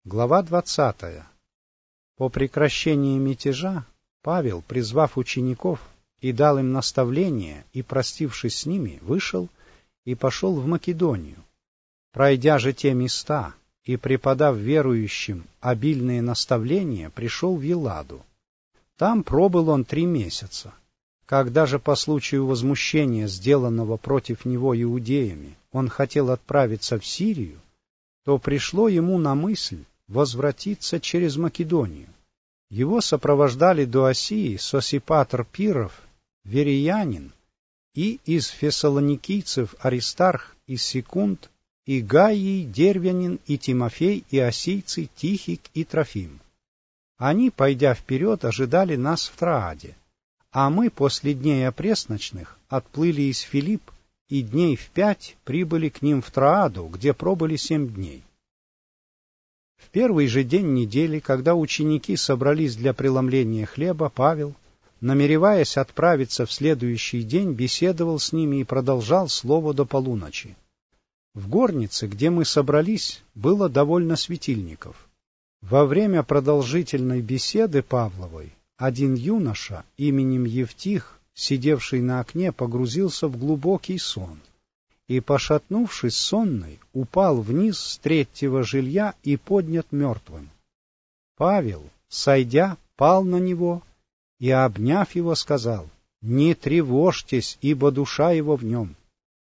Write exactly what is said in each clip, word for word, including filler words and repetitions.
Глава двадцатая. По прекращении мятежа Павел, призвав учеников, и дал им наставление, и, простившись с ними, вышел и пошел в Македонию. Пройдя же те места и преподав верующим обильные наставления, пришел в Елладу. Там пробыл он три месяца. Когда же по случаю возмущения, сделанного против него иудеями, он хотел отправиться в Сирию, то пришло ему на мысль возвратиться через Македонию. Его сопровождали до Осии Сосипатр Пиров, Вериянин, и из фессалоникийцев Аристарх и Секунд, и Гаий, Дервянин, и Тимофей, и осийцы Тихик и Трофим. Они, пойдя вперед, ожидали нас в Трааде, а мы после дней опресночных отплыли из Филипп, и дней в пять прибыли к ним в Трааду, где пробыли семь дней. В первый же день недели, когда ученики собрались для преломления хлеба, Павел, намереваясь отправиться в следующий день, беседовал с ними и продолжал слово до полуночи. В горнице, где мы собрались, было довольно светильников. Во время продолжительной беседы Павловой один юноша именем Евтих, сидевший на окне, погрузился в глубокий сон и, пошатнувшись сонный, упал вниз с третьего жилья и поднят мертвым. Павел, сойдя, пал на него и, обняв его, сказал: «Не тревожьтесь, ибо душа его в нем».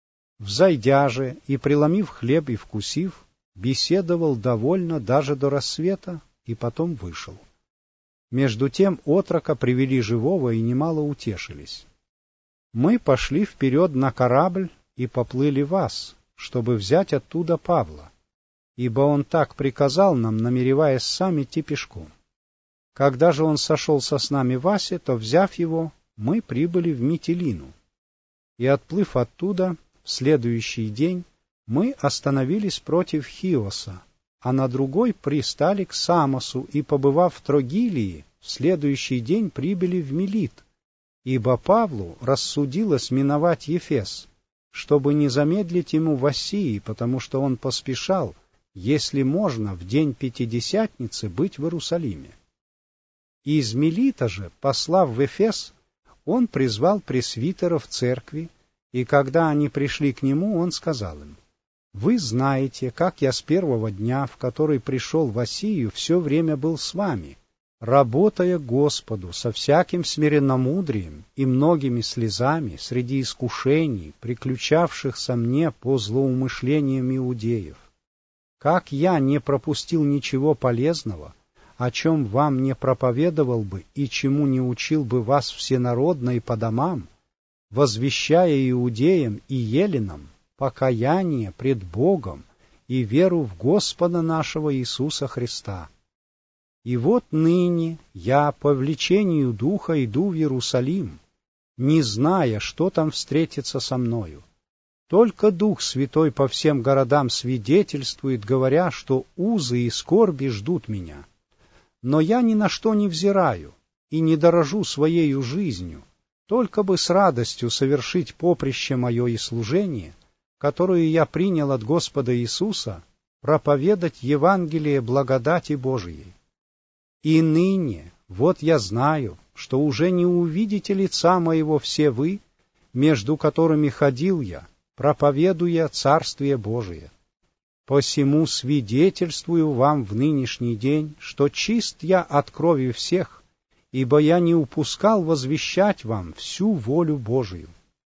Взойдя же и, преломив хлеб и вкусив, беседовал довольно даже до рассвета и потом вышел. Между тем отрока привели живого и немало утешились. Мы пошли вперед на корабль и поплыли в Ас, чтобы взять оттуда Павла, ибо он так приказал нам, намереваясь сам идти пешком. Когда же он сошелся с нами в Асе, то, взяв его, мы прибыли в Митилину. И, отплыв оттуда, в следующий день мы остановились против Хиоса, а на другой пристали к Самосу и, побывав в Трогилии, в следующий день прибыли в Милит, ибо Павлу рассудилось миновать Ефес, чтобы не замедлить ему в Осии, потому что он поспешал, если можно, в день Пятидесятницы быть в Иерусалиме. Из Милита же, послав в Эфес, он призвал пресвитеров церкви, и когда они пришли к нему, он сказал им: «Вы знаете, как я с первого дня, в который пришел в Осию, все время был с вами, работая Господу со всяким смиренномудрием и многими слезами среди искушений, приключавшихся мне по злоумышлениям иудеев. Как я не пропустил ничего полезного, о чем вам не проповедовал бы и чему не учил бы вас всенародно и по домам, возвещая иудеям и еленам покаяние пред Богом и веру в Господа нашего Иисуса Христа. И вот ныне я по влечению Духа иду в Иерусалим, не зная, что там встретится со мною. Только Дух Святой по всем городам свидетельствует, говоря, что узы и скорби ждут меня. Но я ни на что не взираю и не дорожу своею жизнью, только бы с радостью совершить поприще мое и служение, которое я принял от Господа Иисуса, проповедать Евангелие благодати Божией. И ныне, вот я знаю, что уже не увидите лица моего все вы, между которыми ходил я, проповедуя Царствие Божие. Посему свидетельствую вам в нынешний день, что чист я от крови всех, ибо я не упускал возвещать вам всю волю Божию.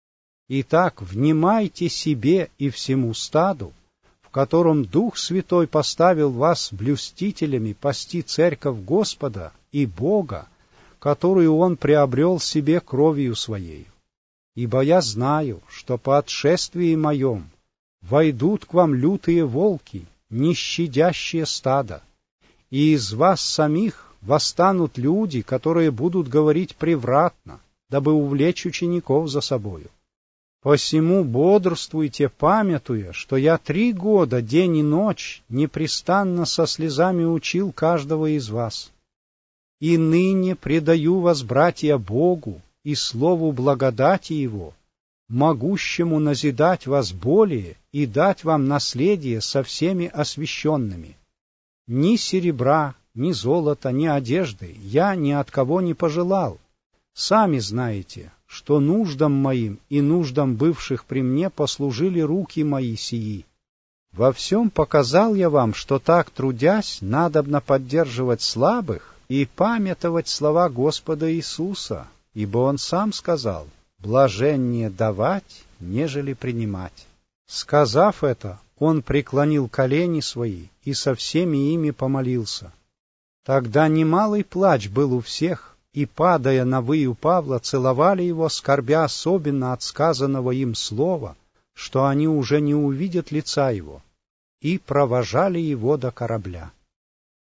Итак, внимайте себе и всему стаду, в котором Дух Святой поставил вас блюстителями пасти церковь Господа и Бога, которую Он приобрел себе кровью Своею. Ибо я знаю, что по отшествии моем войдут к вам лютые волки, не щадящие стада, и из вас самих восстанут люди, которые будут говорить превратно, дабы увлечь учеников за собою. Посему бодрствуйте, памятуя, что я три года, день и ночь, непрестанно со слезами учил каждого из вас. И ныне предаю вас, братья, Богу и слову благодати Его, могущему назидать вас более и дать вам наследие со всеми освященными. Ни серебра, ни золота, ни одежды я ни от кого не пожелал. Сами знаете, что нуждам моим и нуждам бывших при мне послужили руки мои сии. Во всем показал я вам, что так трудясь, надобно поддерживать слабых и памятовать слова Господа Иисуса, ибо Он сам сказал: «Блаженнее давать, нежели принимать». Сказав это, Он преклонил колени свои и со всеми ими помолился. Тогда немалый плач был у всех, и, падая на выю Павла, целовали его, скорбя особенно от сказанного им слова, что они уже не увидят лица его, и провожали его до корабля.